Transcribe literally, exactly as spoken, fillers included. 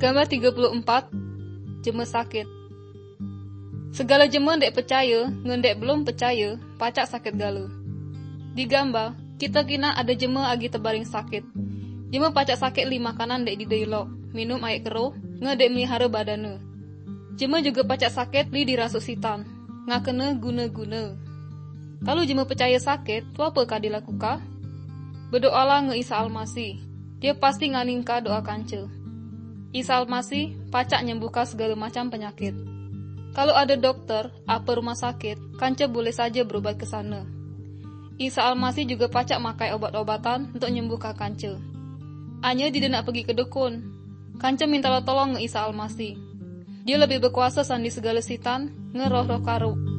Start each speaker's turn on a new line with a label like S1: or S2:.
S1: Gambar tiga puluh empat. Jeme sakit. Segala jeme ndek percaya, ngendek belum percaya, pacak sakit gala. Di gambar, kita kina ada jeme agi terbaring sakit. Jeme pacak sakit li makanan ndek di dialog, minum air keruh, ngedek melihara badana. Jeme juga pacak sakit li dirasuk sitan, ngakena guna-guna. Kalau jeme percaya sakit, tu apa kah dilakukan? Berdoalah nge Isa Almasih. Dia pasti nganingka doa kanca. Isa Almasih pacak nyembuhkan segala macam penyakit. Kalau ada dokter, apa rumah sakit, kanca boleh saja berobat ke sana. Isa Almasih juga pacak makai obat-obatan untuk nyembuhkan kanca. Anya dia nak pergi ke dukun. Kanca minta tolong nge Isa Almasih. Dia lebih berkuasa sandi segala sitan, ngeroh-roh karuk.